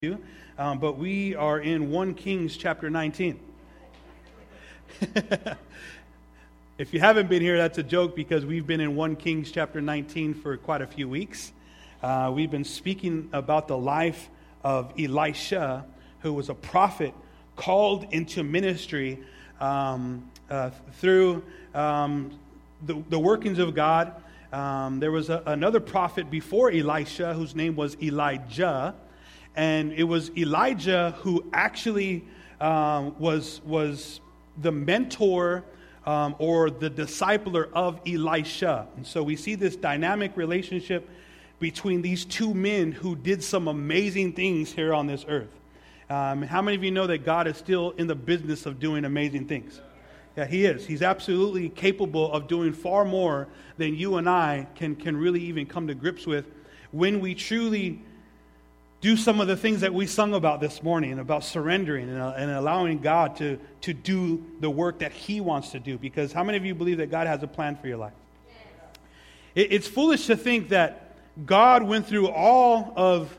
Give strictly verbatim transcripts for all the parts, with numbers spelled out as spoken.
you, um, but we are in First Kings chapter nineteen. If you haven't been here, that's a joke because we've been in First Kings chapter nineteen for quite a few weeks. Uh, we've been speaking about the life of Elisha, who was a prophet called into ministry um, uh, through um, the, the workings of God. Um, there was a, another prophet before Elisha whose name was Elijah. And it was Elijah who actually um, was was the mentor um, or the discipler of Elisha. And so we see this dynamic relationship between these two men who did some amazing things here on this earth. Um, how many of you know that God is still in the business of doing amazing things? Yeah, He is. He's absolutely capable of doing far more than you and I can, can really even come to grips with when we truly do some of the things that we sung about this morning, about surrendering and, uh, and allowing God to, to do the work that He wants to do. Because how many of you believe that God has a plan for your life? Yes. It, it's foolish to think that God went through all of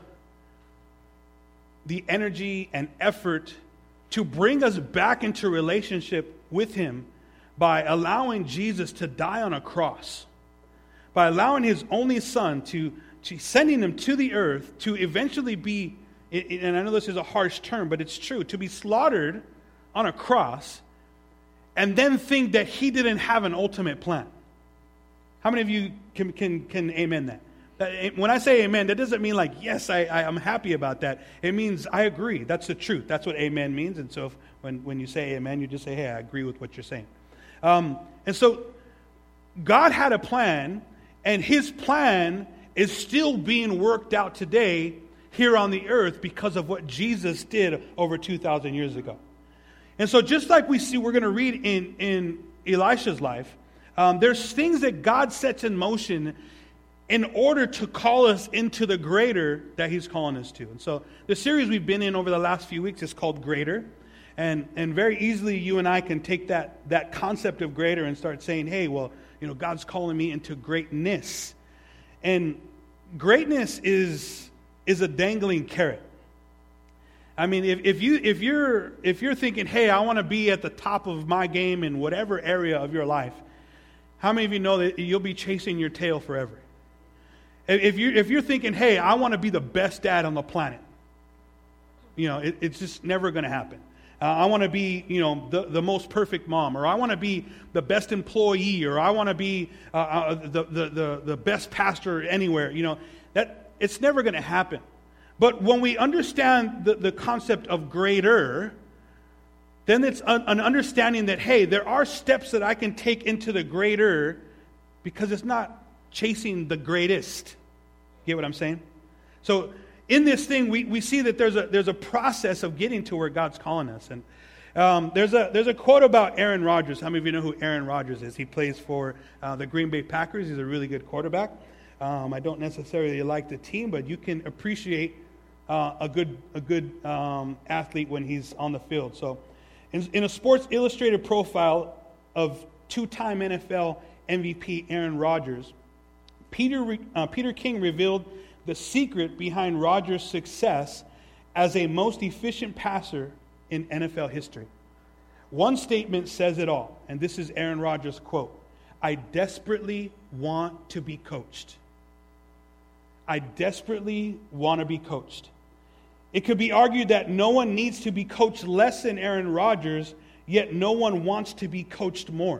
the energy and effort to bring us back into relationship with Him by allowing Jesus to die on a cross, by allowing His only Son to sending Him to the earth to eventually be, and I know this is a harsh term, but it's true, to be slaughtered on a cross, and then think that He didn't have an ultimate plan. How many of you can can, can amen that? When I say amen, that doesn't mean like, yes, I, I, I'm happy about that. It means I agree. That's the truth. That's what amen means. And so if, when, when you say amen, you just say, hey, I agree with what you're saying. Um, and so God had a plan, and His plan is still being worked out today here on the earth because of what Jesus did over two thousand years ago. And so just like we see, we're going to read in, in Elisha's life, um, there's things that God sets in motion in order to call us into the greater that He's calling us to. And so the series we've been in over the last few weeks is called Greater. And and very easily you and I can take that, that concept of greater and start saying, hey, well, you know, God's calling me into greatness. And greatness is is a dangling carrot. I mean, if, if you if you're if you're thinking, hey, I want to be at the top of my game in whatever area of your life, how many of you know that you'll be chasing your tail forever? If you if you're thinking, hey, I want to be the best dad on the planet, you know, it, it's just never going to happen. Uh, I want to be, you know, the, the most perfect mom, or I want to be the best employee, or I want to be uh, uh, the, the, the, the best pastor anywhere. You know, that it's never going to happen. But when we understand the, the concept of greater, then it's an, an understanding that, hey, there are steps that I can take into the greater because it's not chasing the greatest. Get what I'm saying? So in this thing, we, we see that there's a there's a process of getting to where God's calling us. And um, there's a there's a quote about Aaron Rodgers. How many of you know who Aaron Rodgers is? He plays for uh, the Green Bay Packers. He's a really good quarterback. Um, I don't necessarily like the team, but you can appreciate uh, a good a good um, athlete when he's on the field. So, in, in a Sports Illustrated profile of two-time N F L M V P Aaron Rodgers, Peter uh, Peter King revealed the secret behind Rodgers' success as a most efficient passer in N F L history. One statement says it all, and this is Aaron Rodgers' quote: "I desperately want to be coached. I desperately want to be coached." It could be argued that no one needs to be coached less than Aaron Rodgers, yet no one wants to be coached more.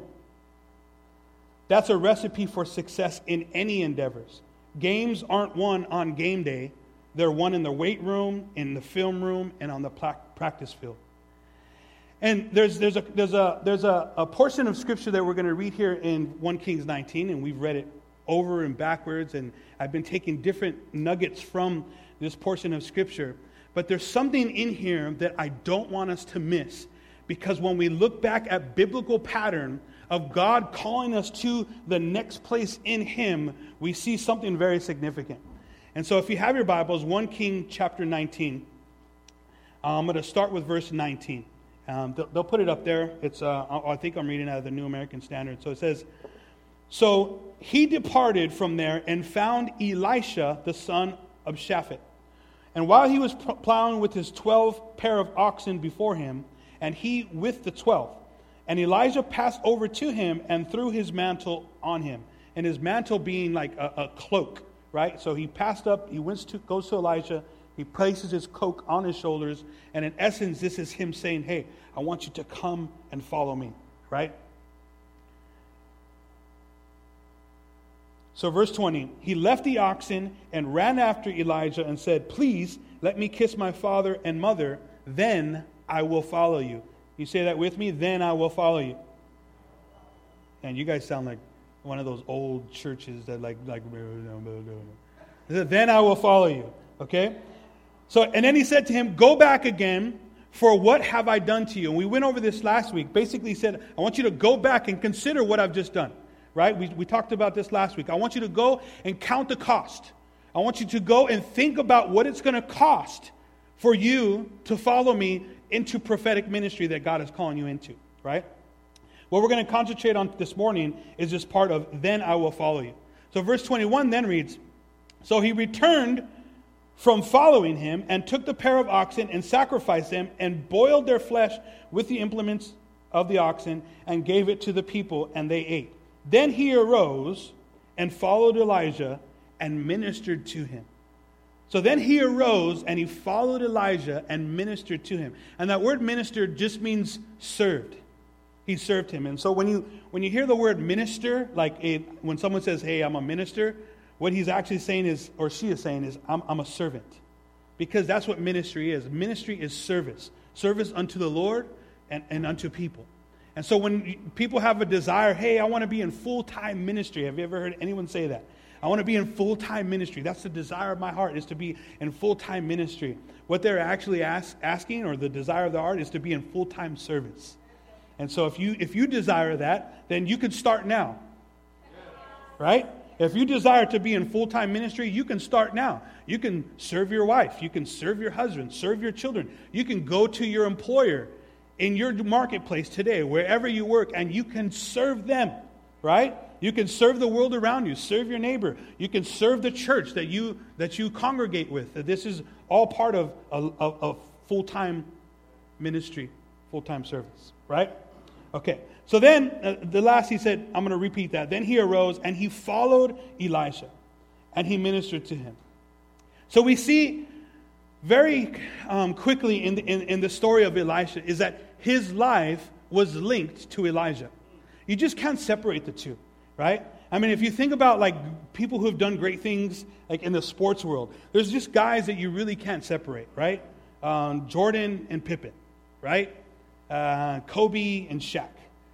That's a recipe for success in any endeavors. Games aren't won on game day. They're won in the weight room, in the film room, and on the practice field. And there's there's a there's a there's a, a portion of scripture that we're going to read here in First Kings nineteen, and we've read it over and backwards, and I've been taking different nuggets from this portion of scripture. But there's something in here that I don't want us to miss, because when we look back at biblical pattern of God calling us to the next place in Him, we see something very significant. And so if you have your Bibles, First Kings chapter nineteen, uh, I'm going to start with verse nineteen. Um, they'll, they'll put it up there. It's uh, I think I'm reading out of the New American Standard. So it says, "So he departed from there and found Elisha, the son of Shaphat, And while he was plowing with his twelve pair of oxen before him, and he with the twelve, and Elijah passed over to him and threw his mantle on him. And his mantle being like a, a cloak, right? So he passed up, he went to, goes to Elijah, he places his cloak on his shoulders, and in essence, this is him saying, hey, I want you to come and follow me, right? So verse twenty, he left the oxen and ran after Elijah and said, please let me kiss my father and mother, then I will follow you. You say that with me? Then I will follow you. And you guys sound like one of those old churches that like, like, then I will follow you. Okay? So, and then he said to him, go back again, for what have I done to you? And we went over this last week. Basically he said, I want you to go back and consider what I've just done. Right? We, we talked about this last week. I want you to go and count the cost. I want you to go and think about what it's going to cost for you to follow me into prophetic ministry that God is calling you into. Right? What we're going to concentrate on this morning is this part of, then I will follow you. So verse twenty-one then reads, so he returned from following him and took the pair of oxen and sacrificed them and boiled their flesh with the implements of the oxen and gave it to the people, and they ate. Then he arose and followed Elijah and ministered to him. So then he arose and he followed Elijah and ministered to him. And that word ministered just means served. He served him. And so when you when you hear the word minister, like a, when someone says, hey, I'm a minister, what he's actually saying is, or she is saying is, I'm, I'm a servant. Because that's what ministry is. Ministry is service. Service unto the Lord and, and unto people. And so when people have a desire, hey, I want to be in full-time ministry. Have you ever heard anyone say that? I want to be in full-time ministry. That's the desire of my heart, is to be in full-time ministry. What they're actually ask, asking, or the desire of the heart, is to be in full-time service. And so if you if you desire that, then you can start now. Right? If you desire to be in full-time ministry, you can start now. You can serve your wife. You can serve your husband. Serve your children. You can go to your employer in your marketplace today, wherever you work, and you can serve them, right? You can serve the world around you, serve your neighbor. You can serve the church that you that you congregate with. This is all part of a, a, a full-time ministry, full-time service, right? Okay, so then uh, the last he said, I'm going to repeat that. Then he arose and he followed Elisha, and he ministered to him. So we see very um, quickly in the, in, in the story of Elisha is that his life was linked to Elijah. You just can't separate the two, right? I mean, if you think about like people who have done great things like in the sports world, there's just guys that you really can't separate, right? Um, Jordan and Pippen, right? Uh, Kobe and Shaq.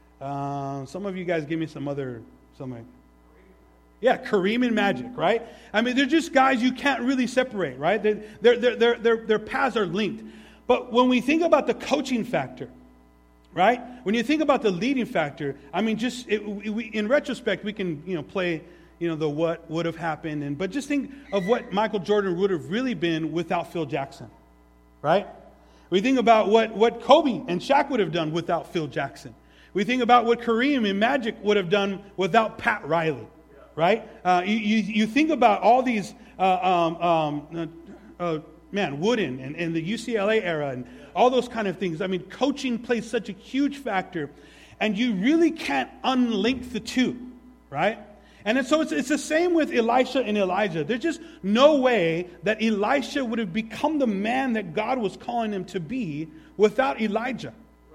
Uh, some of you guys give me some other, some. Yeah, Kareem and Magic, right? I mean, they're just guys you can't really separate, right? They're, they're, they're, they're, their paths are linked. But when we think about the coaching factor, right? When you think about the leading factor, I mean, just it, we, in retrospect, we can you know play you know the what would have happened, and but just think of what Michael Jordan would have really been without Phil Jackson, right? We think about what what Kobe and Shaq would have done without Phil Jackson. We think about what Kareem and Magic would have done without Pat Riley. Right? Uh, you, you, you think about all these, uh, um, um, uh, uh, man, Wooden and, and the U C L A era and all those kind of things. I mean, coaching plays such a huge factor, and you really can't unlink the two, right? And so it's, it's the same with Elisha and Elijah. There's just no way that Elisha would have become the man that God was calling him to be without Elijah.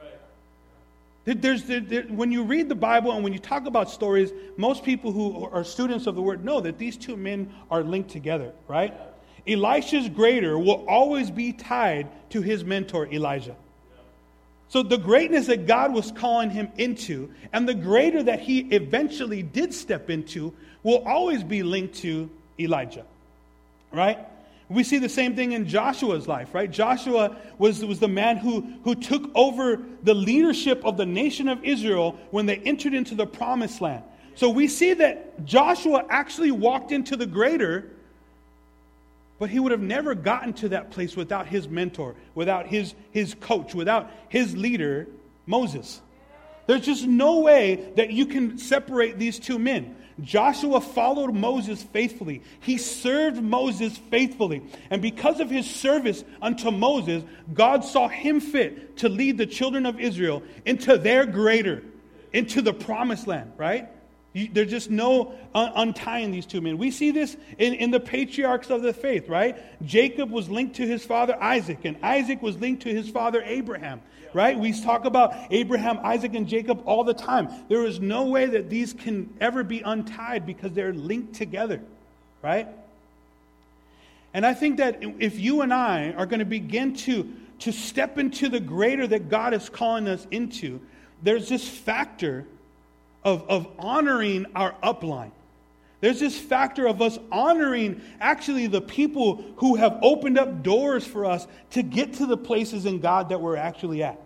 There's, there, there, when you read the Bible and when you talk about stories, most people who are students of the Word know that these two men are linked together, right? Elisha's greater will always be tied to his mentor, Elijah. So the greatness that God was calling him into and the greater that he eventually did step into will always be linked to Elijah, right? We see the same thing in Joshua's life, right? Joshua was, was the man who, who took over the leadership of the nation of Israel when they entered into the promised land. So we see that Joshua actually walked into the greater, but he would have never gotten to that place without his mentor, without his, his coach, without his leader, Moses. There's just no way that you can separate these two men. Joshua followed Moses faithfully. He served Moses faithfully. And because of his service unto Moses, God saw him fit to lead the children of Israel into their greater, into the promised land, right? You, there's just no un- untying these two men. We see this in, in the patriarchs of the faith, right? Jacob was linked to his father Isaac, and Isaac was linked to his father Abraham, right? We talk about Abraham, Isaac, and Jacob all the time. There is no way that these can ever be untied because they're linked together, right? And I think that if you and I are going to begin to, to step into the greater that God is calling us into, there's this factor Of, of honoring our upline. There's this factor of us honoring actually the people who have opened up doors for us to get to the places in God that we're actually at.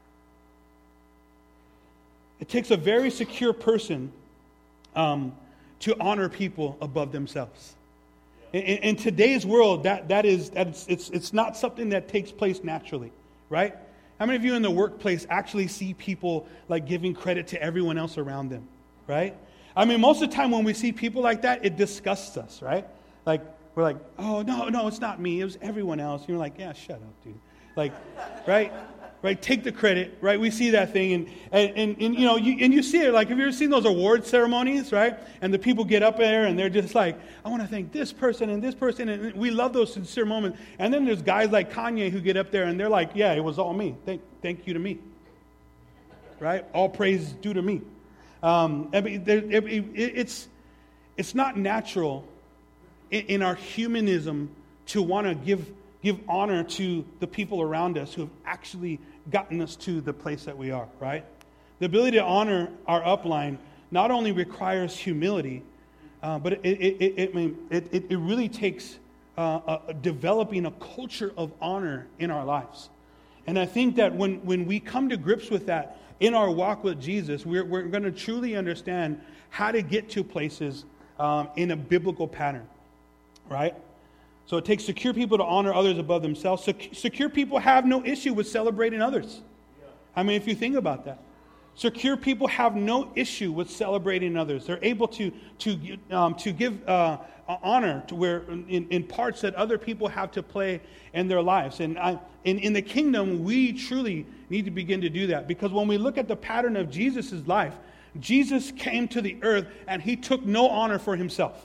It takes a very secure person um, to honor people above themselves. In, in, in today's world, that that is that's, it's it's not something that takes place naturally, right? How many of you in the workplace actually see people like giving credit to everyone else around them, right? I mean, most of the time when we see people like that, it disgusts us, right? Like, we're like, oh, no, no, it's not me. It was everyone else. And you're like, yeah, shut up, dude. Like, right? Right? Take the credit, right? We see that thing. And, and, and, and you know, you, and you see it. Like, have you ever seen those award ceremonies, right? And the people get up there and they're just like, I want to thank this person and this person. And we love those sincere moments. And then there's guys like Kanye who get up there and they're like, yeah, it was all me. Thank, thank you to me. Right? All praise due to me. Um, I mean, there, it, it, it's, it's not natural in, in our humanism to want to give give honor to the people around us who have actually gotten us to the place that we are, right? The ability to honor our upline not only requires humility, uh, but it it it, it, I mean, it, it, it really takes uh, a, developing a culture of honor in our lives. And I think that when, when we come to grips with that in our walk with Jesus, we're, we're going to truly understand how to get to places um, in a biblical pattern, right? So it takes secure people to honor others above themselves. Sec- secure people have no issue with celebrating others. I mean, if you think about that. Secure people have no issue with celebrating others. They're able to to um, to give uh, honor to where in, in parts that other people have to play in their lives. And I, in, in the kingdom, we truly need to begin to do that. Because when we look at the pattern of Jesus' life, Jesus came to the earth and he took no honor for himself.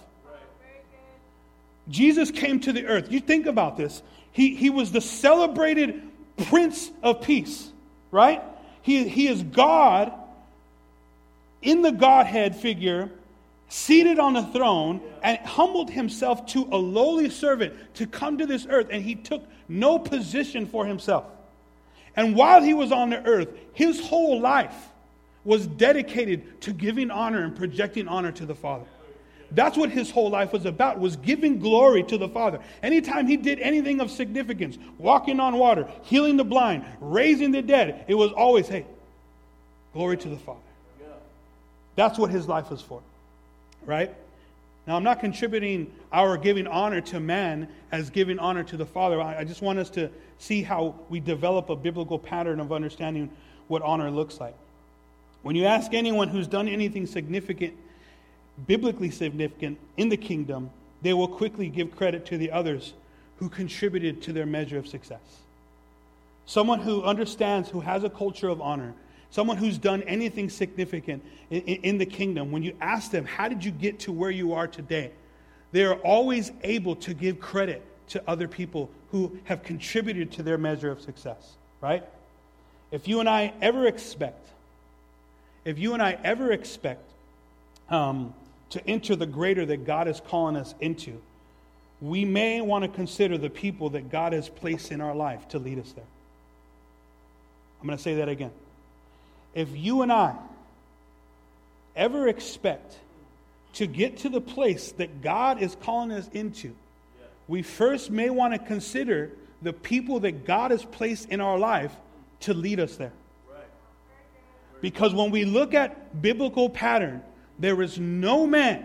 Jesus came to the earth. You think about this. He, he was the celebrated Prince of Peace, right? He, he is God in the Godhead figure, seated on the throne, and humbled himself to a lowly servant to come to this earth, and he took no position for himself. And while he was on the earth, his whole life was dedicated to giving honor and projecting honor to the Father. That's what his whole life was about, was giving glory to the Father. Anytime he did anything of significance, walking on water, healing the blind, raising the dead, it was always, hey, glory to the Father. That's what his life was for, right? Now, I'm not contributing our giving honor to man as giving honor to the Father. I just want us to see how we develop a biblical pattern of understanding what honor looks like. When you ask anyone who's done anything significant, biblically significant in the kingdom, they will quickly give credit to the others who contributed to their measure of success. Someone who understands, who has a culture of honor, someone who's done anything significant in, in, in the kingdom, when you ask them, how did you get to where you are today? They are always able to give credit to other people who have contributed to their measure of success, right? If you and I ever expect, if you and I ever expect um, to enter the greater that God is calling us into, we may want to consider the people that God has placed in our life to lead us there. I'm going to say that again. If you and I ever expect to get to the place that God is calling us into, we first may want to consider the people that God has placed in our life to lead us there. Because when we look at biblical pattern, there is no man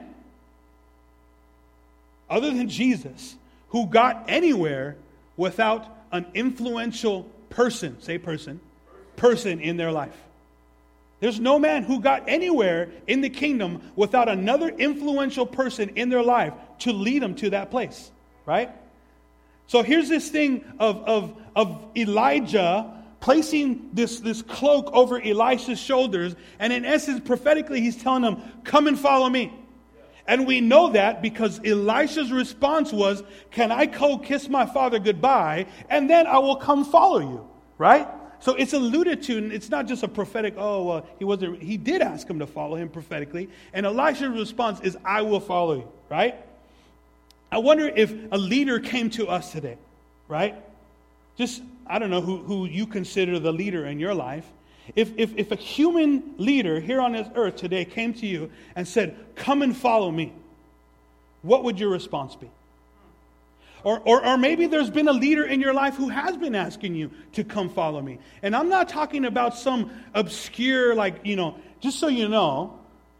other than Jesus who got anywhere without an influential person, say person, person in their life. There's no man who got anywhere in the kingdom without another influential person in their life to lead them to that place, right? So here's this thing of, of, of Elijah placing this, this cloak over Elisha's shoulders, and in essence, prophetically, he's telling him, come and follow me. And we know that because Elisha's response was, can I go kiss my father goodbye, and then I will come follow you, right? So it's alluded to, and it's not just a prophetic, oh, well, he wasn't, he did ask him to follow him prophetically, and Elisha's response is, I will follow you, right? I wonder if a leader came to us today, right? Just, I don't know who, who you consider the leader in your life. If, if, if a human leader here on this earth today came to you and said, come and follow me, what would your response be? Or, or, or maybe there's been a leader in your life who has been asking you to come follow me. And I'm not talking about some obscure, like, you know, just so you know,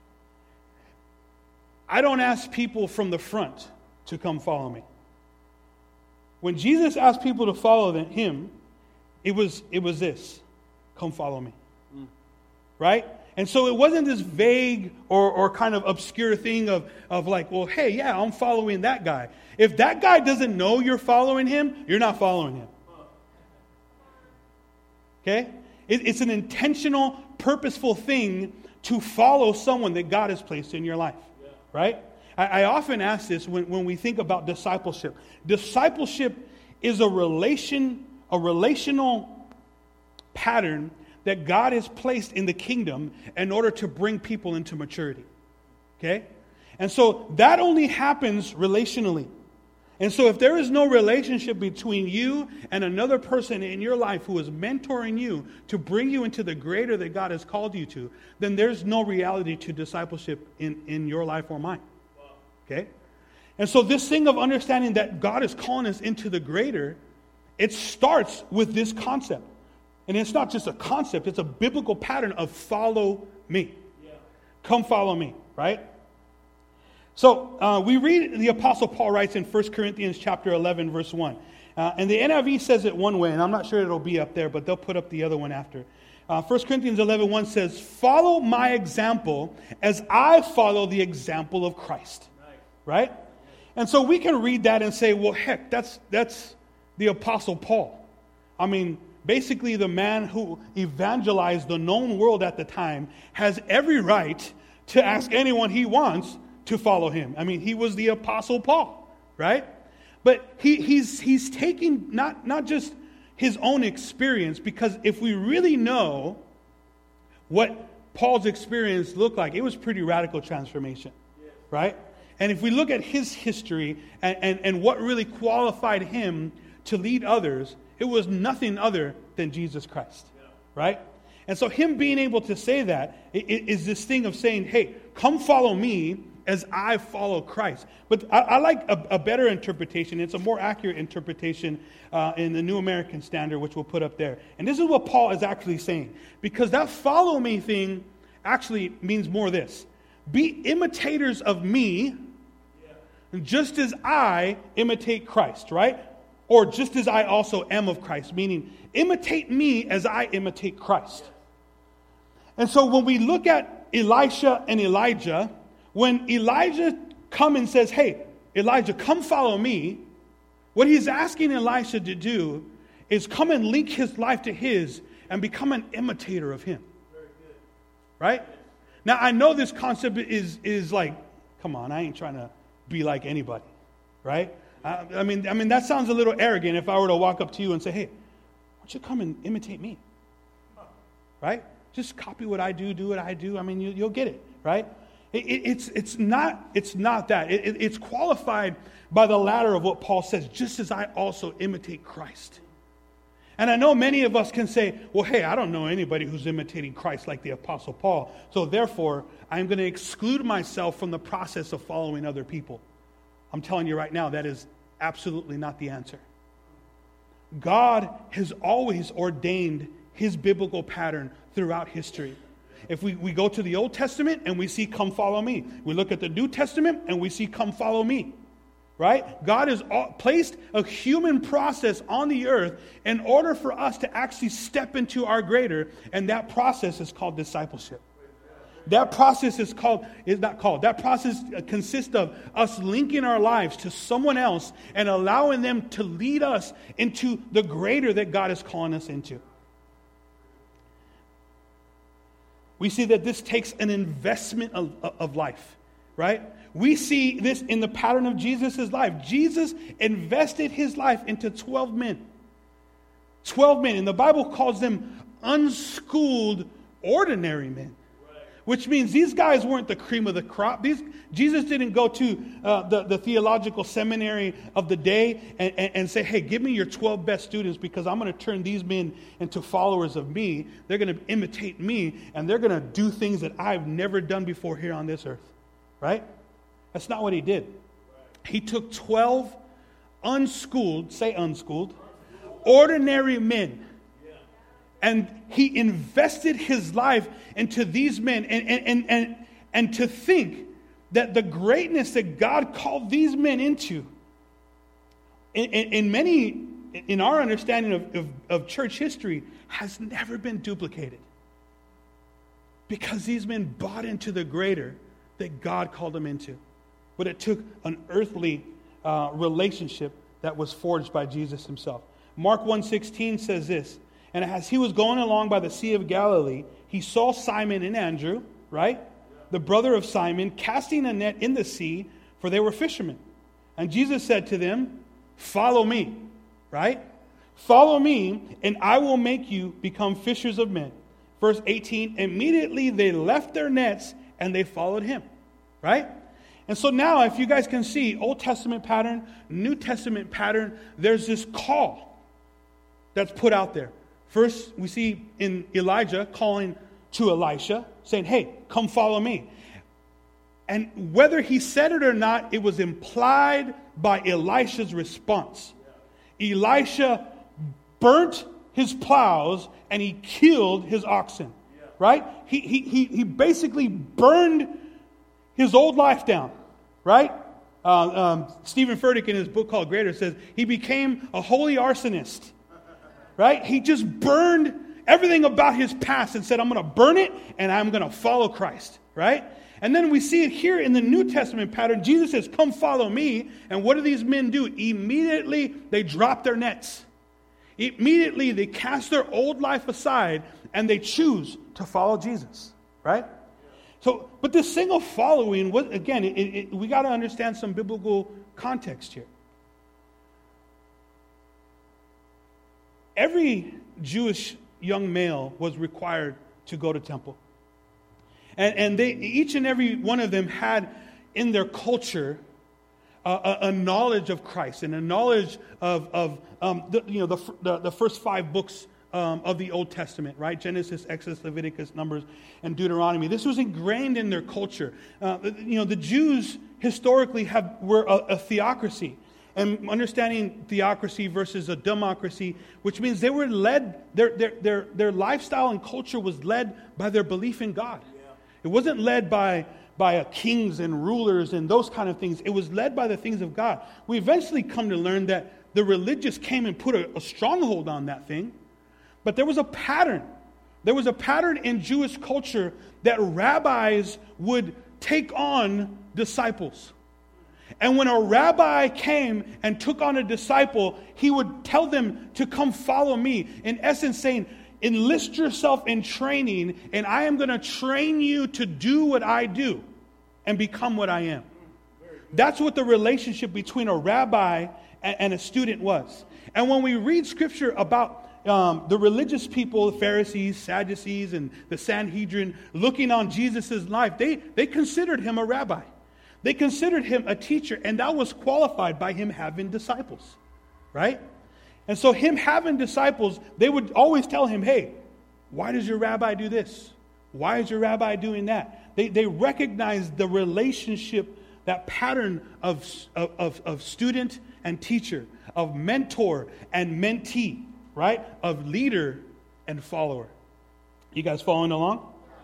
I don't ask people from the front to come follow me. When Jesus asked people to follow him, it was, it was this, come follow me. Mm. Right? And so it wasn't this vague or, or kind of obscure thing of, of like, well, hey, yeah, I'm following that guy. If that guy doesn't know you're following him, you're not following him. Okay? It, it's an intentional, purposeful thing to follow someone that God has placed in your life. Yeah. Right? I, I often ask this when, when we think about discipleship. Discipleship is a relation, a relational pattern that God has placed in the kingdom in order to bring people into maturity. Okay? And so that only happens relationally. And so if there is no relationship between you and another person in your life who is mentoring you to bring you into the greater that God has called you to, then there's no reality to discipleship in, in your life or mine. Okay? And so this thing of understanding that God is calling us into the greater, it starts with this concept. And it's not just a concept, it's a biblical pattern of follow me. Yeah. Come follow me, right? So uh, we read the Apostle Paul writes in First Corinthians chapter eleven, verse one. Uh, and the N I V says it one way, and I'm not sure it'll be up there, but they'll put up the other one after. Uh, First Corinthians eleven, one says, follow my example as I follow the example of Christ. Nice. Right? And so we can read that and say, well, heck, that's that's the Apostle Paul. I mean, basically, the man who evangelized the known world at the time has every right to ask anyone he wants to follow him. I mean, he was the Apostle Paul, right? But he, he's he's taking not, not just his own experience, because if we really know what Paul's experience looked like, it was pretty radical transformation, right? And if we look at his history and, and, and what really qualified him to lead others, it was nothing other than Jesus Christ, yeah. Right? And so him being able to say that is this thing of saying, hey, come follow me as I follow Christ. But I, I like a, a better interpretation. It's a more accurate interpretation uh, in the New American Standard, which we'll put up there. And this is what Paul is actually saying. Because that follow me thing actually means more this. Be imitators of me, yeah. Just as I imitate Christ, right? Or just as I also am of Christ, meaning imitate me as I imitate Christ. And so when we look at Elisha and Elijah, when Elijah comes and says, hey, Elijah, come follow me, what he's asking Elisha to do is come and link his life to his and become an imitator of him. Very good. Right? Now, I know this concept is, is like, come on, I ain't trying to be like anybody, right? I mean, I mean that sounds a little arrogant if I were to walk up to you and say, hey, why don't you come and imitate me? Right? Just copy what I do, do what I do. I mean, you, you'll get it, right? It, it, it's, it's, not, it's not that. It, it, it's qualified by the latter of what Paul says, just as I also imitate Christ. And I know many of us can say, well, hey, I don't know anybody who's imitating Christ like the Apostle Paul, so therefore, I'm going to exclude myself from the process of following other people. I'm telling you right now, that is absolutely not the answer. God has always ordained his biblical pattern throughout history. If we, we go to the Old Testament and we see come follow me. We look at the New Testament and we see come follow me. right? God has placed a human process on the earth in order for us to actually step into our greater, and that process is called discipleship. That process is called, is not called, that process consists of us linking our lives to someone else and allowing them to lead us into the greater that God is calling us into. We see that this takes an investment of, of life, right? We see this in the pattern of Jesus' life. Jesus invested his life into twelve men. twelve men, and the Bible calls them unschooled, ordinary men. Which means these guys weren't the cream of the crop. These, Jesus didn't go to uh, the, the theological seminary of the day and, and, and say, hey, give me your twelve best students because I'm going to turn these men into followers of me. They're going to imitate me, and they're going to do things that I've never done before here on this earth. Right? That's not what he did. He took twelve unschooled, say unschooled, ordinary men. And he invested his life into these men. And, and, and, and, and to think that the greatness that God called these men into, in, in, in many, in our understanding of, of, of church history, has never been duplicated. Because these men bought into the greater that God called them into. But it took an earthly uh, relationship that was forged by Jesus himself. Mark one sixteen says this, and as he was going along by the Sea of Galilee, he saw Simon and Andrew, right? The brother of Simon, casting a net in the sea, for they were fishermen. And Jesus said to them, follow me, right? Follow me, and I will make you become fishers of men. Verse eighteen, immediately they left their nets and they followed him, right? And so now, if you guys can see, Old Testament pattern, New Testament pattern, there's this call that's put out there. First, we see in Elijah calling to Elisha, saying, hey, come follow me. And whether he said it or not, it was implied by Elisha's response. Elisha burnt his plows and he killed his oxen, right? He, he, he, he basically burned his old life down, right? Uh, um, Stephen Furtick in his book called Greater says he became a holy arsonist. Right? He just burned everything about his past and said, I'm going to burn it and I'm going to follow Christ. Right? And then we see it here in the New Testament pattern. Jesus says, come follow me. And what do these men do? Immediately they drop their nets. Immediately they cast their old life aside and they choose to follow Jesus. Right? So, but this single following, was, again, it, it, we got to understand some biblical context here. Every Jewish young male was required to go to temple. And, and they, each and every one of them had in their culture a, a, a knowledge of Christ and a knowledge of, of um, the, you know, the, the, the first five books um, of the Old Testament, right? Genesis, Exodus, Leviticus, Numbers, and Deuteronomy. This was ingrained in their culture. Uh, you know, the Jews historically have were a, a theocracy. And understanding theocracy versus a democracy, which means they were led, their their their, their lifestyle and culture was led by their belief in God. Yeah. It wasn't led by, by kings and rulers and those kind of things. It was led by the things of God. We eventually come to learn that the religious came and put a, a stronghold on that thing. But there was a pattern. There was a pattern in Jewish culture that rabbis would take on disciples. And when a rabbi came and took on a disciple, he would tell them to come follow me. In essence saying, enlist yourself in training, and I am going to train you to do what I do and become what I am. That's what the relationship between a rabbi and a student was. And when we read scripture about um, the religious people, the Pharisees, Sadducees, and the Sanhedrin looking on Jesus' life, they, they considered him a rabbi. They considered him a teacher, and that was qualified by him having disciples, right? And so him having disciples, they would always tell him, hey, why does your rabbi do this? Why is your rabbi doing that? They, they recognized the relationship, that pattern of, of, of student and teacher, of mentor and mentee, right? Of leader and follower. You guys following along?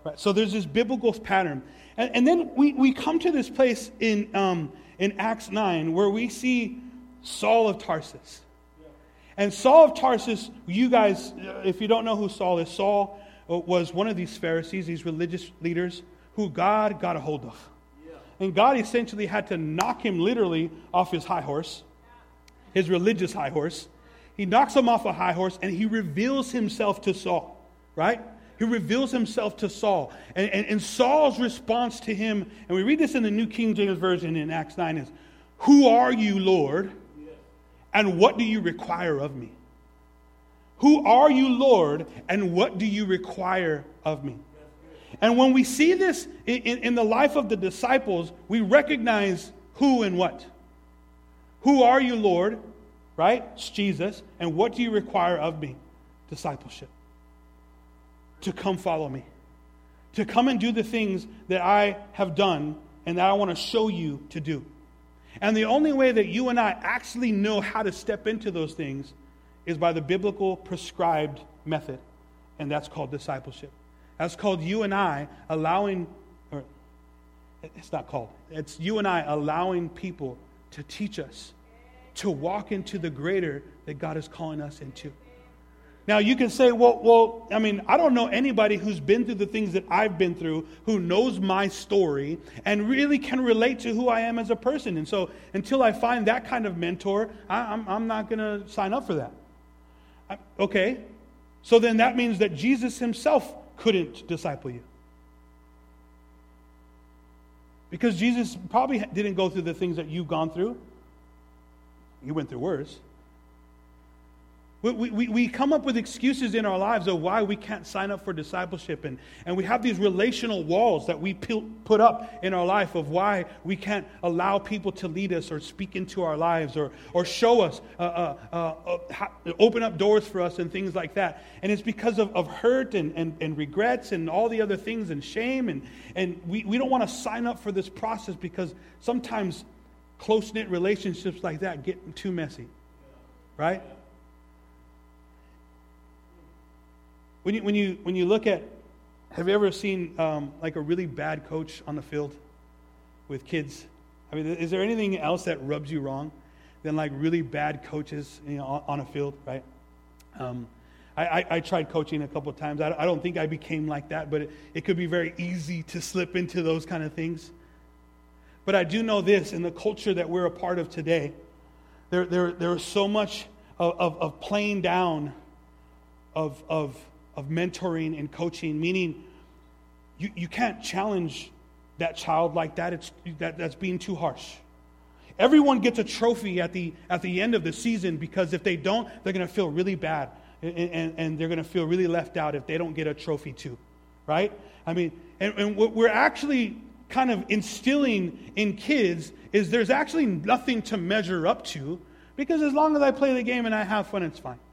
Right. So there's this biblical pattern. And, and then we, we come to this place in um, in Acts nine where we see Saul of Tarsus. And Saul of Tarsus, you guys, if you don't know who Saul is, Saul was one of these Pharisees, these religious leaders who God got a hold of. And God essentially had to knock him literally off his high horse, his religious high horse. He knocks him off a high horse and he reveals himself to Saul, right? He reveals himself to Saul. And, and, and Saul's response to him, and we read this in the New King James Version in Acts nine, is, "Who are you, Lord? And what do you require of me?" Who are you, Lord? And what do you require of me? And when we see this in, in, in the life of the disciples, we recognize who and what. Who are you, Lord? Right? It's Jesus. And what do you require of me? Discipleship. To come follow me. To come and do the things that I have done and that I want to show you to do. And the only way that you and I actually know how to step into those things is by the biblical prescribed method. And that's called discipleship. That's called you and I allowing, or it's not called, it's you and I allowing people to teach us to walk into the greater that God is calling us into. Now you can say, well, well, I mean, I don't know anybody who's been through the things that I've been through, who knows my story, and really can relate to who I am as a person. And so until I find that kind of mentor, I, I'm, I'm not going to sign up for that. I, okay, so then that means that Jesus himself couldn't disciple you. Because Jesus probably didn't go through the things that you've gone through. He went through worse. We, we, we come up with excuses in our lives of why we can't sign up for discipleship. And, and we have these relational walls that we put up in our life of why we can't allow people to lead us or speak into our lives or, or show us, uh, uh, uh, uh, open up doors for us and things like that. And it's because of, of hurt and, and, and regrets and all the other things and shame. And, and we, we don't want to sign up for this process because sometimes close-knit relationships like that get too messy. Right? When you when you when you look at, have you ever seen um, like a really bad coach on the field with kids? I mean, is there anything else that rubs you wrong than like really bad coaches, you know, on, on a field, right? Um, I, I, I tried coaching a couple of times. I, I don't think I became like that, but it, it could be very easy to slip into those kind of things. But I do know this: in the culture that we're a part of today, there there there is so much of, of, of playing down of of of mentoring and coaching, meaning you, you can't challenge that child like that. It's that, that's being too harsh. Everyone gets a trophy at the at the end of the season because if they don't, they're going to feel really bad and, and, and they're going to feel really left out if they don't get a trophy too, right? I mean, and, and what we're actually kind of instilling in kids is there's actually nothing to measure up to because as long as I play the game and I have fun, it's fine.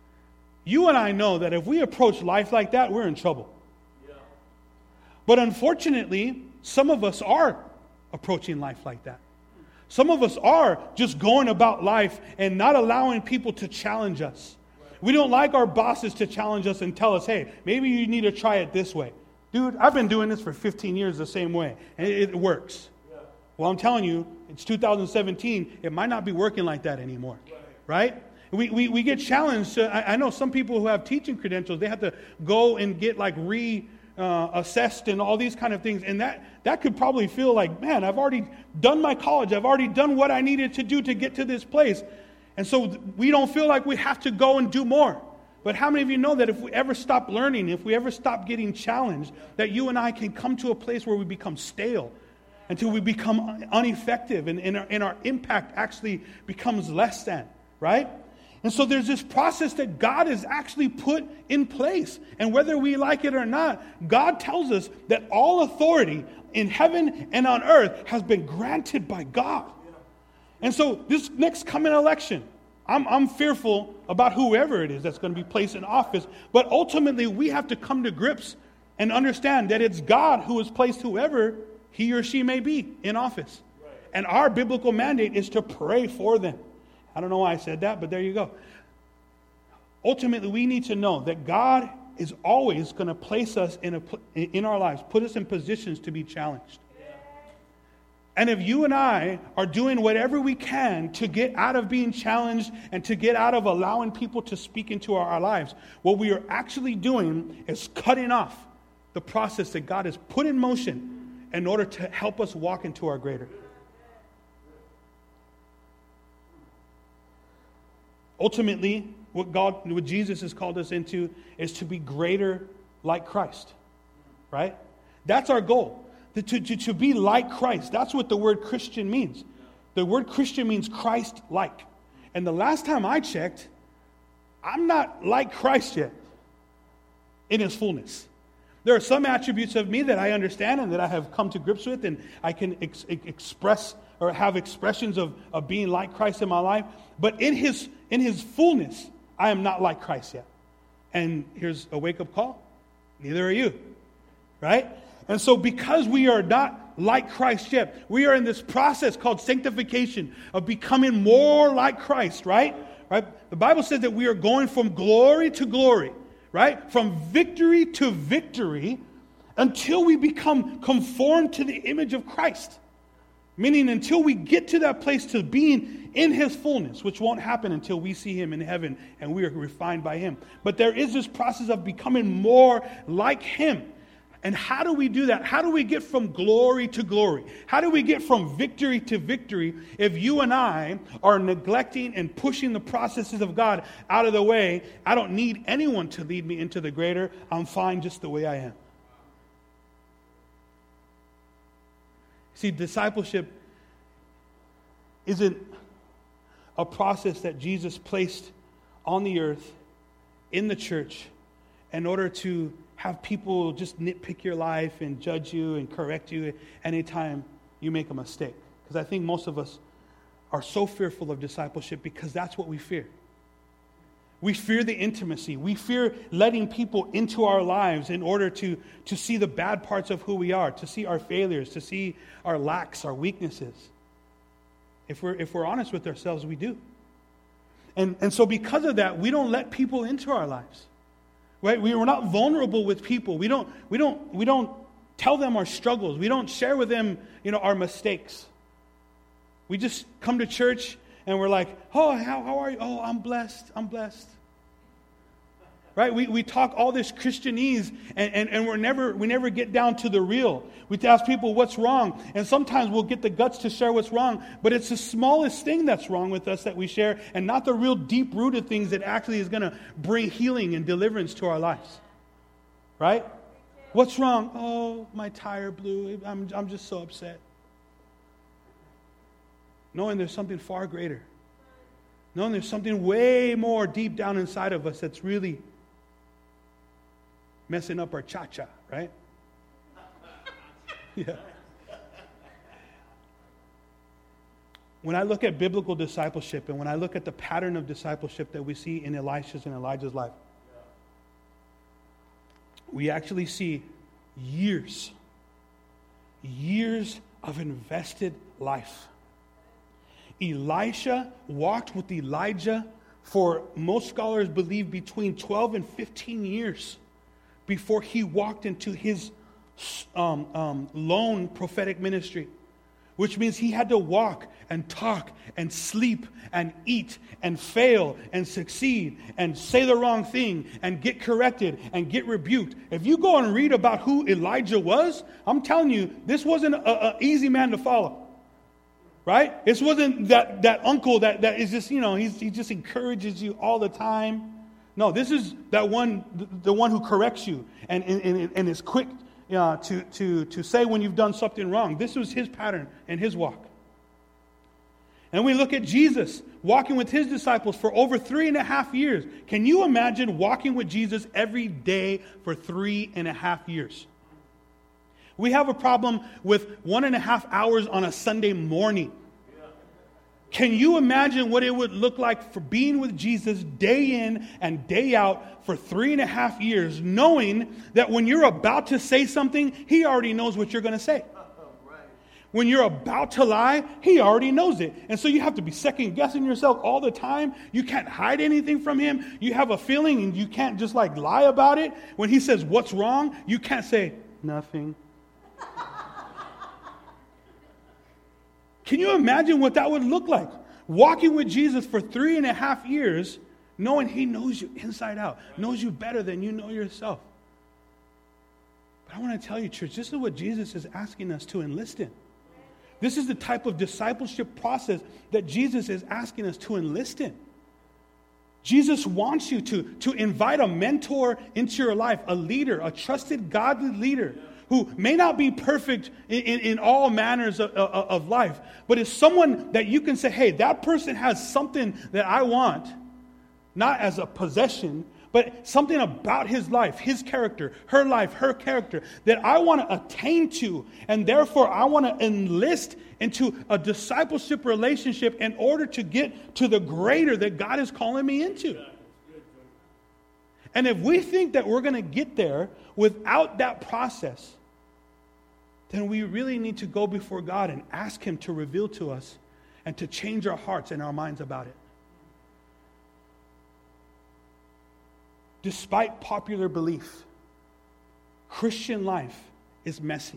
You and I know that if we approach life like that, we're in trouble. Yeah. But unfortunately, some of us are approaching life like that. Some of us are just going about life and not allowing people to challenge us. Right. We don't like our bosses to challenge us and tell us, hey, maybe you need to try it this way. Dude, I've been doing this for fifteen years the same way, and it, it works. Yeah. Well, I'm telling you, it's two thousand seventeen. It might not be working like that anymore. Right? right? We, we we get challenged. To, I, I know some people who have teaching credentials, they have to go and get like re uh, assessed and all these kind of things. And that, that could probably feel like, man, I've already done my college. I've already done what I needed to do to get to this place. And so we don't feel like we have to go and do more. But how many of you know that if we ever stop learning, if we ever stop getting challenged, that you and I can come to a place where we become stale until we become ineffective and, and, our, and our impact actually becomes less than, right? And so there's this process that God has actually put in place. And whether we like it or not, God tells us that all authority in heaven and on earth has been granted by God. And so this next coming election, I'm, I'm fearful about whoever it is that's going to be placed in office. But ultimately, we have to come to grips and understand that it's God who has placed whoever he or she may be in office. And our biblical mandate is to pray for them. I don't know why I said that, but there you go. Ultimately, we need to know that God is always going to place us in a in our lives, put us in positions to be challenged. And if you and I are doing whatever we can to get out of being challenged and to get out of allowing people to speak into our, our lives, what we are actually doing is cutting off the process that God has put in motion in order to help us walk into our greater. Ultimately, what God, what Jesus has called us into is to be greater like Christ, right? That's our goal. To, to, to be like Christ. That's what the word Christian means. The word Christian means Christ-like. And the last time I checked, I'm not like Christ yet in his fullness. There are some attributes of me that I understand and that I have come to grips with, and I can ex- express or have expressions of, of being like Christ in my life. But in his, in his fullness, I am not like Christ yet. And here's a wake-up call. Neither are you. Right? And so because we are not like Christ yet, we are in this process called sanctification of becoming more like Christ, right? Right? The Bible says that we are going from glory to glory, right? From victory to victory until we become conformed to the image of Christ. Meaning until we get to that place to being in his fullness, which won't happen until we see him in heaven and we are refined by him. But there is this process of becoming more like him. And how do we do that? How do we get from glory to glory? How do we get from victory to victory if you and I are neglecting and pushing the processes of God out of the way? I don't need anyone to lead me into the greater. I'm fine just the way I am. See, discipleship isn't a process that Jesus placed on the earth, in the church, in order to have people just nitpick your life and judge you and correct you anytime you make a mistake. Because I think most of us are so fearful of discipleship because that's what we fear. We fear the intimacy. We fear letting people into our lives in order to, to see the bad parts of who we are, to see our failures, to see our lacks, our weaknesses. If we're, if we're honest with ourselves, we do. And, and so because of that, we don't let people into our lives. Right? We are not vulnerable with people. We don't, we don't, we don't tell them our struggles. We don't share with them, you know, our mistakes. We just come to church and we're like, oh, how, how are you? Oh, I'm blessed. I'm blessed. Right? We we talk all this Christianese and, and, and we're never we never get down to the real. We ask people what's wrong. And sometimes we'll get the guts to share what's wrong. But it's the smallest thing that's wrong with us that we share and not the real deep-rooted things that actually is going to bring healing and deliverance to our lives. Right? What's wrong? Oh, my tire blew. I'm I'm just so upset. Knowing there's something far greater. Knowing there's something way more deep down inside of us that's really messing up our cha-cha, right? Yeah. When I look at biblical discipleship and when I look at the pattern of discipleship that we see in Elisha's and Elijah's life, we actually see years, years of invested life. Elisha walked with Elijah for, most scholars believe, between twelve and fifteen years before he walked into his um, um, lone prophetic ministry, which means he had to walk and talk and sleep and eat and fail and succeed and say the wrong thing and get corrected and get rebuked. If you go and read about who Elijah was, I'm telling you, this wasn't an easy man to follow. Right? This wasn't that, that uncle that, that is just, you know, he's, he just encourages you all the time. No, this is that one, the, the one who corrects you and, and, and is quick uh, to, to, to say when you've done something wrong. This was his pattern and his walk. And we look at Jesus walking with his disciples for over three and a half years. Can you imagine walking with Jesus every day for three and a half years? We have a problem with one and a half hours on a Sunday morning. Can you imagine what it would look like for being with Jesus day in and day out for three and a half years, knowing that when you're about to say something, he already knows what you're going to say? When you're about to lie, he already knows it. And so you have to be second guessing yourself all the time. You can't hide anything from him. You have a feeling and you can't just like lie about it. When he says, what's wrong? You can't say, nothing. Can you imagine what that would look like? Walking with Jesus for three and a half years, knowing he knows you inside out, knows you better than you know yourself. But I want to tell you, church, this is what Jesus is asking us to enlist in. This is the type of discipleship process that Jesus is asking us to enlist in. Jesus wants you to, to invite a mentor into your life, a leader, a trusted, godly leader who may not be perfect in, in, in all manners of, of, of life, but is someone that you can say, hey, that person has something that I want, not as a possession, but something about his life, his character, her life, her character, that I want to attain to. And therefore, I want to enlist into a discipleship relationship in order to get to the greater that God is calling me into. And if we think that we're going to get there without that process, then we really need to go before God and ask him to reveal to us and to change our hearts and our minds about it. Despite popular belief, Christian life is messy.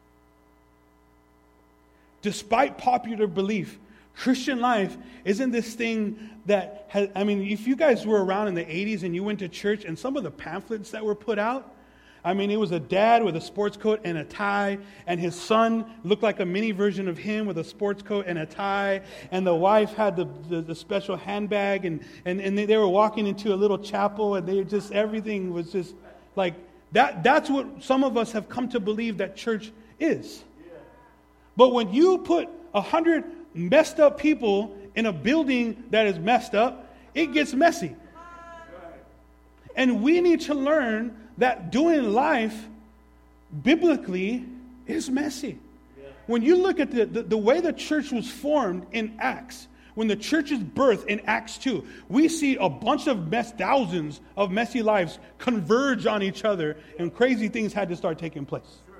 Despite popular belief, Christian life isn't this thing that has, I mean, if you guys were around in the eighties and you went to church and some of the pamphlets that were put out, I mean, it was a dad with a sports coat and a tie, and his son looked like a mini version of him with a sports coat and a tie, and the wife had the, the, the special handbag, and, and, and they, they were walking into a little chapel, and they just, everything was just like, that. That's what some of us have come to believe that church is. But when you put a hundred messed up people in a building that is messed up, it gets messy. And we need to learn that doing life biblically is messy. Yeah. When you look at the, the, the way the church was formed in Acts, when the church's birth in Acts two, we see a bunch of mess, thousands of messy lives converge on each other, and crazy things had to start taking place. Sure.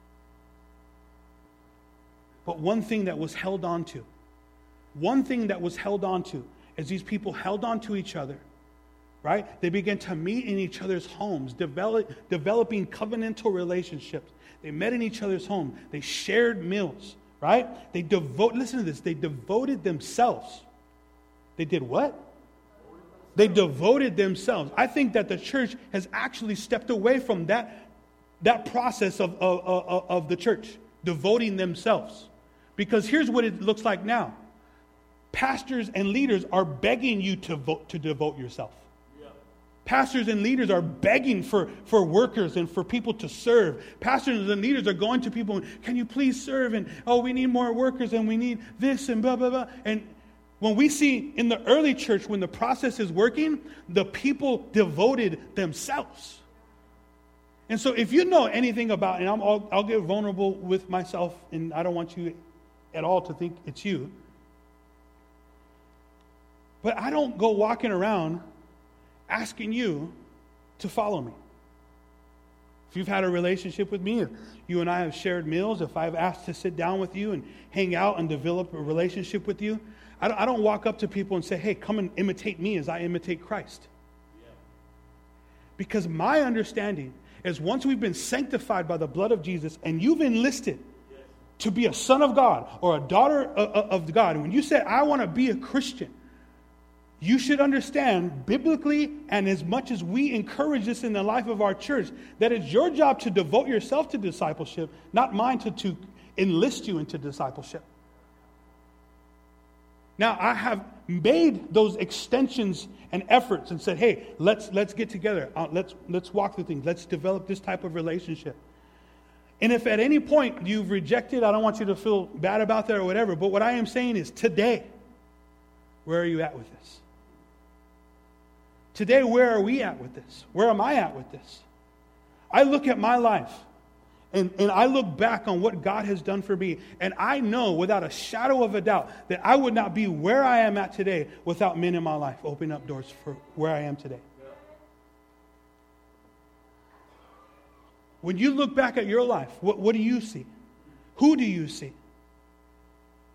But one thing that was held on to, one thing that was held on to, is these people held on to each other. Right? They began to meet in each other's homes, develop, developing covenantal relationships. They met in each other's home. They shared meals, right? They devote. Listen to this. They devoted themselves. They did what? They devoted themselves. I think that the church has actually stepped away from that, that process of, of, of, of the church, devoting themselves. Because here's what it looks like now. Pastors and leaders are begging you to vote, to devote yourself. Pastors and leaders are begging for, for workers and for people to serve. Pastors and leaders are going to people, can you please serve? And, oh, we need more workers and we need this and blah, blah, blah. And when we see in the early church, when the process is working, the people devoted themselves. And so if you know anything about, and I'm, I'll, I'll get vulnerable with myself, and I don't want you at all to think it's you. But I don't go walking around asking you to follow me. If you've had a relationship with me, if you and I have shared meals, if I've asked to sit down with you and hang out and develop a relationship with you, I don't, I don't walk up to people and say, hey, come and imitate me as I imitate Christ. Yeah. Because my understanding is once we've been sanctified by the blood of Jesus and you've enlisted yes. to be a son of God or a daughter of, of God, and when you say, I want to be a Christian, you should understand biblically, and as much as we encourage this in the life of our church, that it's your job to devote yourself to discipleship, not mine to, to enlist you into discipleship. Now, I have made those extensions and efforts and said, hey, let's let's get together. Uh, let's let's walk through things. Let's develop this type of relationship. And if at any point you've rejected, I don't want you to feel bad about that or whatever, but what I am saying is today, where are you at with this? Today, where are we at with this? Where am I at with this? I look at my life, and, and I look back on what God has done for me, and I know without a shadow of a doubt that I would not be where I am at today without men in my life opening up doors for where I am today. When you look back at your life, what, what do you see? Who do you see?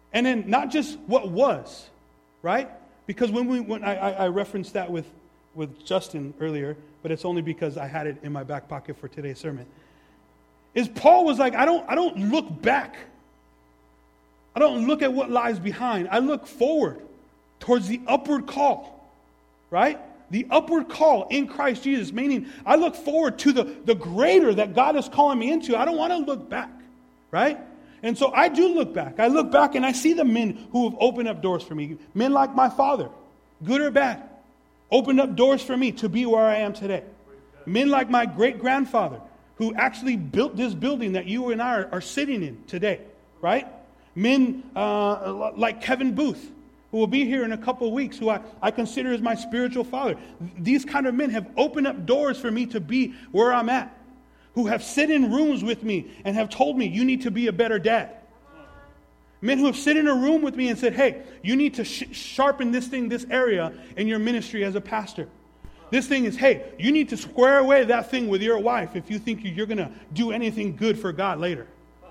And then not just what was, right? Because when we when I, I, I referenced that with, with Justin earlier, but it's only because I had it in my back pocket for today's sermon. Is Paul was like, I don't I don't look back. I don't look at what lies behind. I look forward towards the upward call, right? The upward call in Christ Jesus, meaning I look forward to the, the greater that God is calling me into. I don't want to look back, right? And so I do look back. I look back and I see the men who have opened up doors for me. Men like my father, good or bad, opened up doors for me to be where I am today. Men like my great-grandfather, who actually built this building that you and I are, are sitting in today, right? Men uh, like Kevin Booth, who will be here in a couple of weeks, who I, I consider as my spiritual father. These kind of men have opened up doors for me to be where I'm at, who have sit in rooms with me and have told me, you need to be a better dad. Men who have sit in a room with me and said, hey, you need to sh- sharpen this thing, this area in your ministry as a pastor. This thing is, hey, you need to square away that thing with your wife if you think you're going to do anything good for God later.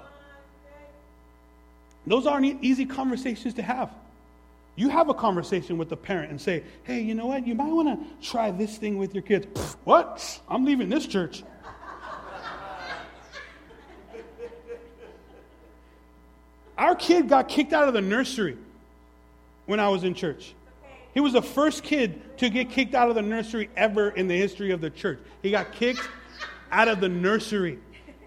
Those aren't easy conversations to have. You have a conversation with the parent and say, hey, you know what? You might want to try this thing with your kids. Pfft, what? I'm leaving this church. Our kid got kicked out of the nursery when I was in church. He was the first kid to get kicked out of the nursery ever in the history of the church. He got kicked out of the nursery.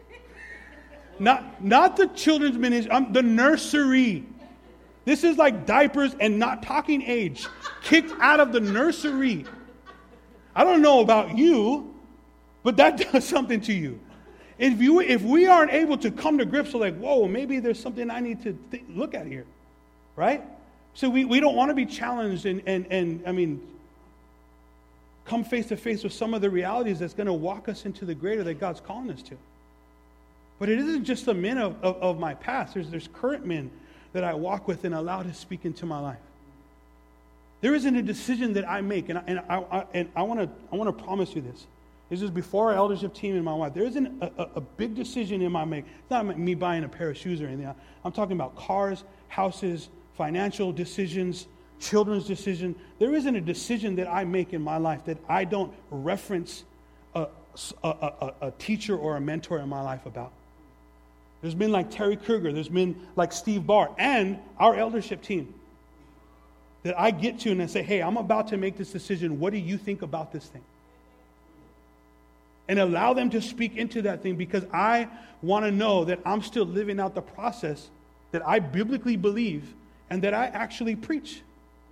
Not, not the children's ministry, um, the nursery. This is like diapers and not talking age. Kicked out of the nursery. I don't know about you, but that does something to you. If you, if we aren't able to come to grips with like, whoa, maybe there's something I need to th- look at here, right? So we, we don't want to be challenged and, and, and, I mean, come face to face with some of the realities that's going to walk us into the greater that God's calling us to. But it isn't just the men of, of, of my past. There's, there's current men that I walk with and allow to speak into my life. There isn't a decision that I make, and I, and I, I, and I want to I want to promise you this. This is before our eldership team and my wife. There isn't a, a, a big decision in my make. It's not me buying a pair of shoes or anything. I'm talking about cars, houses, financial decisions, children's decision. There isn't a decision that I make in my life that I don't reference a, a, a, a teacher or a mentor in my life about. There's men like Terry Kruger. There's men like Steve Barr and our eldership team that I get to and I say, hey, I'm about to make this decision. What do you think about this thing? And allow them to speak into that thing because I want to know that I'm still living out the process that I biblically believe and that I actually preach.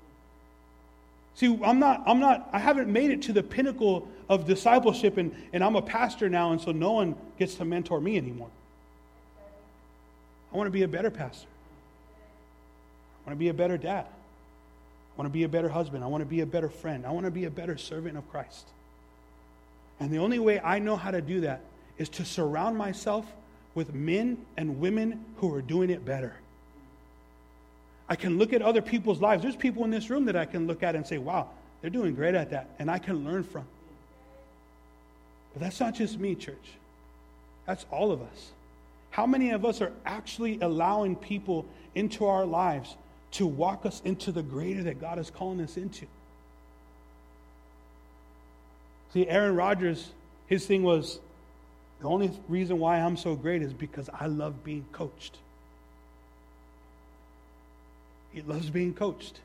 See, I'm not, I'm not, I haven't made it to the pinnacle of discipleship and, and I'm a pastor now and so no one gets to mentor me anymore. I want to be a better pastor. I want to be a better dad. I want to be a better husband. I want to be a better friend. I want to be a better servant of Christ. And the only way I know how to do that is to surround myself with men and women who are doing it better. I can look at other people's lives. There's people in this room that I can look at and say, wow, they're doing great at that. And I can learn from. But that's not just me, church. That's all of us. How many of us are actually allowing people into our lives to walk us into the greater that God is calling us into? See, Aaron Rodgers, his thing was, the only reason why I'm so great is because I love being coached. He loves being coached.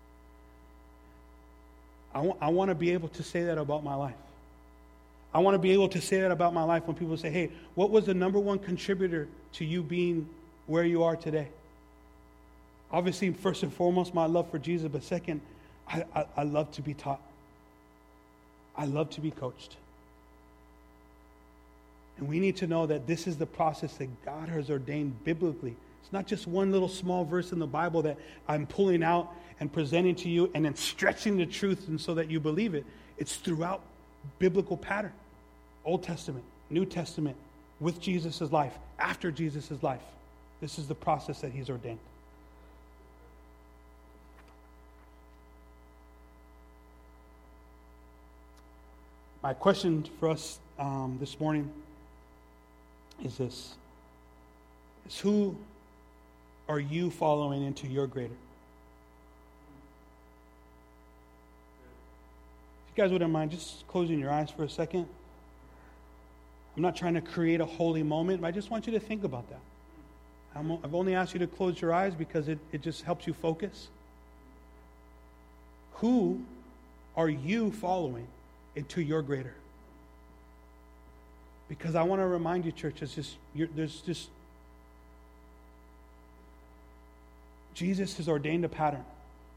I want, I want to be able to say that about my life. I want to be able to say that about my life when people say, hey, what was the number one contributor to you being where you are today? Obviously, first and foremost, my love for Jesus, but second, I, I, I love to be taught. I love to be coached. And we need to know that this is the process that God has ordained biblically. It's not just one little small verse in the Bible that I'm pulling out and presenting to you and then stretching the truth and so that you believe it. It's throughout biblical pattern. Old Testament, New Testament, with Jesus' life, after Jesus' life. This is the process that he's ordained. My question for us um, this morning is this. Is who, are you following into your greater? If you guys wouldn't mind just closing your eyes for a second. I'm not trying to create a holy moment, but I just want you to think about that. I'm, I've only asked you to close your eyes because it, it just helps you focus. Who are you following into your greater? Because I want to remind you, church, it's just, you're, there's just, Jesus has ordained a pattern.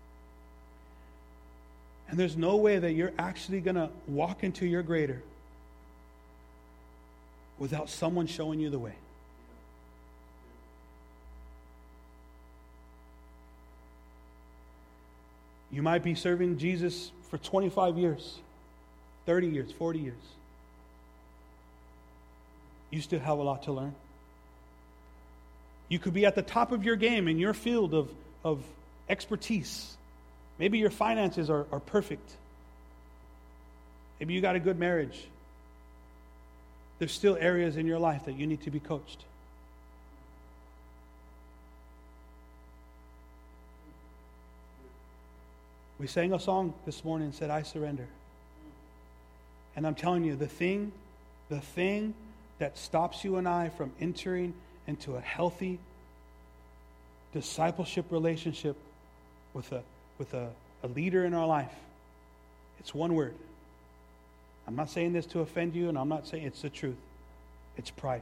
And there's no way that you're actually going to walk into your greater without someone showing you the way. You might be serving Jesus for twenty-five years, thirty years, forty years. You still have a lot to learn. You could be at the top of your game in your field of, of expertise. Maybe your finances are, are perfect. Maybe you got a good marriage. There's still areas in your life that you need to be coached. We sang a song this morning and said, I surrender. And I'm telling you, the thing, the thing that stops you and I from entering into a healthy discipleship relationship with a with a, a leader in our life, it's one word. I'm not saying this to offend you, and I'm not saying it's the truth. It's pride.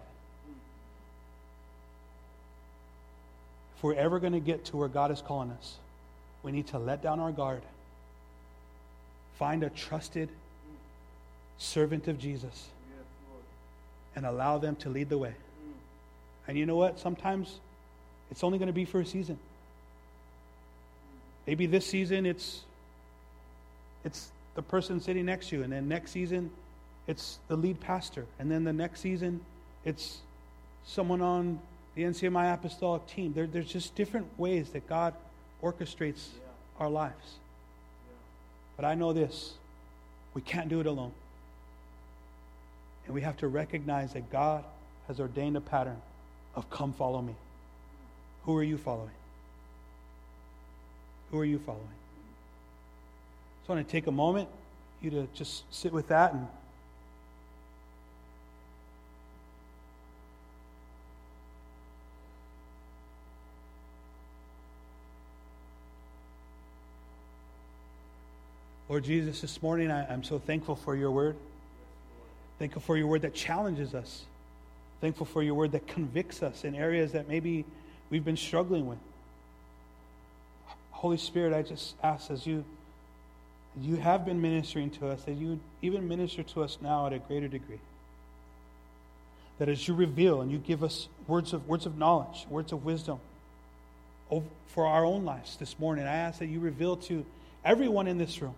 If we're ever going to get to where God is calling us, we need to let down our guard, find a trusted servant of Jesus, and allow them to lead the way. And you know what? Sometimes it's only going to be for a season. Maybe this season it's it's the person sitting next to you, and then next season it's the lead pastor, and then the next season it's someone on the N C M I apostolic team. There, there's just different ways that God orchestrates yeah. our lives. Yeah. But I know this, we can't do it alone. And we have to recognize that God has ordained a pattern of come follow me. Who are you following? Who are you following? So I want to take a moment, you to just sit with that and Lord Jesus, this morning I, I'm so thankful for your word. Thankful for your word that challenges us. Thankful for your word that convicts us in areas that maybe we've been struggling with. Holy Spirit, I just ask as you, you have been ministering to us, that you would even minister to us now at a greater degree. That as you reveal and you give us words of words of knowledge, words of wisdom for our own lives this morning, I ask that you reveal to everyone in this room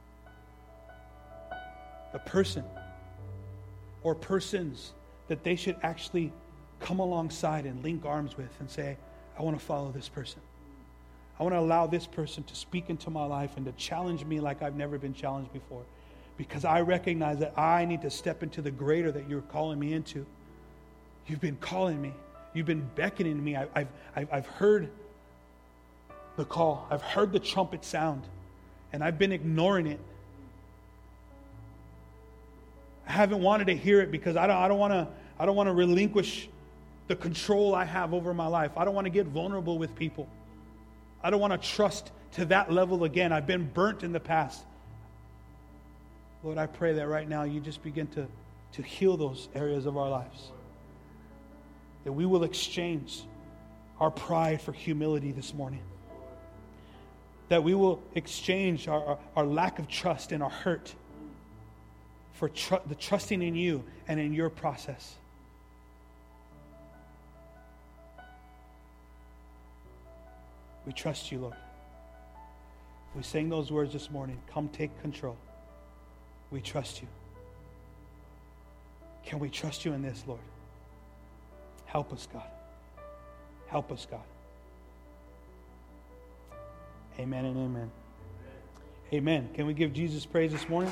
the person or persons that they should actually come alongside and link arms with and say, I want to follow this person. I want to allow this person to speak into my life and to challenge me like I've never been challenged before. Because I recognize that I need to step into the greater that you're calling me into. You've been calling me. You've been beckoning me. I, I've, I've, I've heard the call. I've heard the trumpet sound. And I've been ignoring it. I haven't wanted to hear it because I don't, I don't want to I don't want to relinquish the control I have over my life. I don't want to get vulnerable with people. I don't want to trust to that level again. I've been burnt in the past. Lord, I pray that right now you just begin to, to heal those areas of our lives. That we will exchange our pride for humility this morning. That we will exchange our, our, our lack of trust and our hurt for tr- the trusting in you and in your process. We trust you, Lord. We sang those words this morning. Come take control. We trust you. Can we trust you in this, Lord? Help us, God. Help us, God. Amen and amen. Amen. Can we give Jesus praise this morning?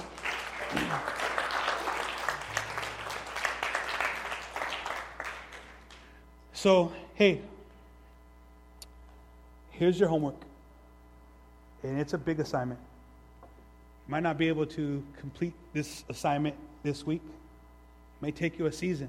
So, hey, Here's your homework. And it's a big assignment. You might not be able to complete this assignment this week. It may take you a season.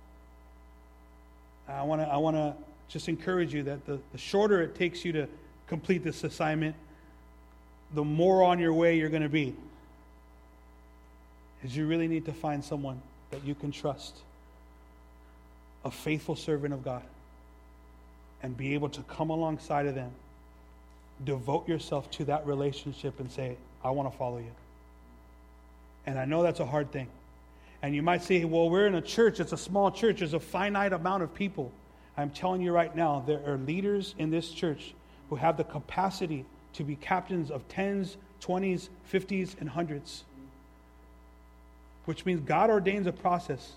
I want to I want to just encourage you that the, the shorter it takes you to complete this assignment, the more on your way you're going to be. Is you really need to find someone that you can trust, a faithful servant of God, and be able to come alongside of them, devote yourself to that relationship and say, I want to follow you. And I know that's a hard thing. And you might say, well, we're in a church, it's a small church, there's a finite amount of people. I'm telling you right now, there are leaders in this church who have the capacity to be captains of tens, twenties, fifties, and hundreds. Which means God ordains a process.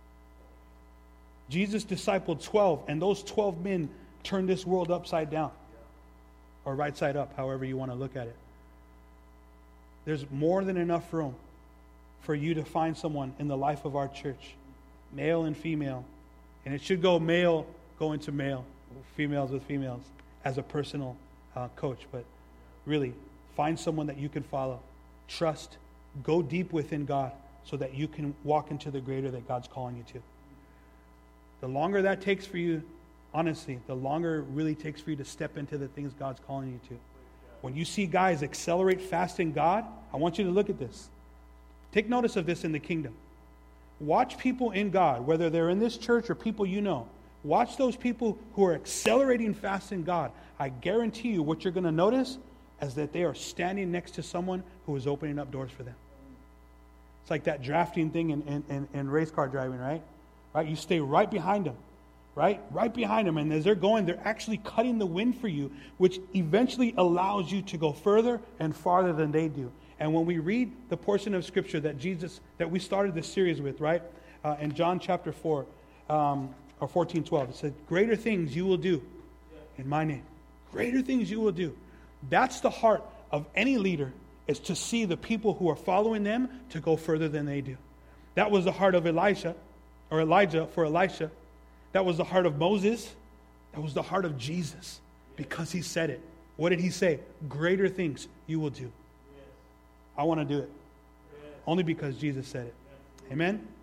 Jesus discipled twelve, and those twelve men turned this world upside down. Or right side up, however you want to look at it. There's more than enough room for you to find someone in the life of our church, male and female. And it should go male going to male, females with females, as a personal uh, coach. But really, find someone that you can follow, trust, go deep within God so that you can walk into the greater that God's calling you to. The longer that takes for you, honestly, the longer it really takes for you to step into the things God's calling you to. When you see guys accelerate fast in God, I want you to look at this. Take notice of this in the kingdom. Watch people in God, whether they're in this church or people you know. Watch those people who are accelerating fast in God. I guarantee you what you're going to notice is that they are standing next to someone who is opening up doors for them. It's like that drafting thing in, in, in, in race car driving, right? Right? You stay right behind them, right? Right behind them. And as they're going, they're actually cutting the wind for you, which eventually allows you to go further and farther than they do. And when we read the portion of Scripture that Jesus, that we started this series with, right? Uh, in John chapter four, um, or fourteen twelve, it said, greater things you will do in my name. Greater things you will do. That's the heart of any leader, is to see the people who are following them to go further than they do. That was the heart of Elisha, or Elijah for Elisha. That was the heart of Moses. That was the heart of Jesus, because he said it. What did he say? Greater things you will do. I want to do it. Only because Jesus said it. Amen?